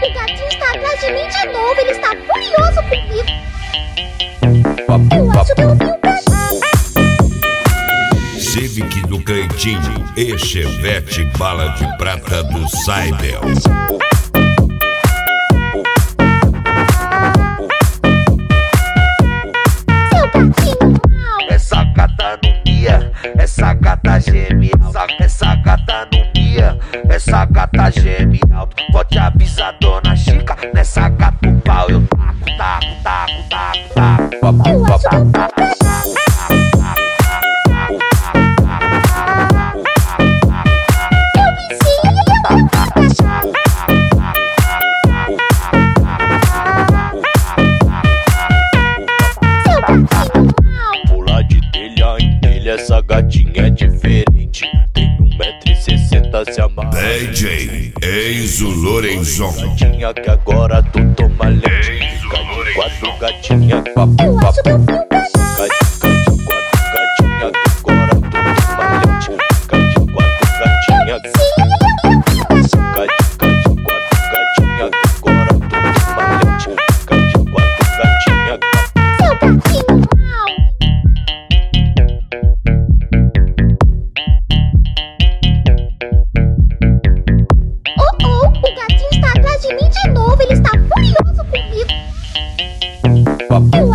O gatinho está atrás de mim de novo. Ele está furioso comigo. Eu acho que eu vi o gatinho. Civic do Cantinho e Chevette Bala de Prata do Saibel. Seu gatinho mau. Essa gata não mia, essa gata geme. Essa gata não mia, essa gata geme alto. Pode avisar dona Chica, nessa gata o pau eu taco, taco, taco, taco, taco. Eu acho que eu vi o gatinho. Eu vi sim. Seu gatinho mau. Pular de telha em telha, essa gatinha é diferente. Tem 1,60 m, se amarra. DJ Enzo Lorenzon. Gatinha que agora tu toma leite. Quatro gatinha, papo, Eu acho que eu vi o gatinho. gatinha que agora tu toma leite. Quatro gatinha, Sim. quatro gatinha que agora tu toma leite. Quatro gatinha. Seu gatinho mau. O gatinho está atrás de mim de novo. Ele está furioso comigo. Eu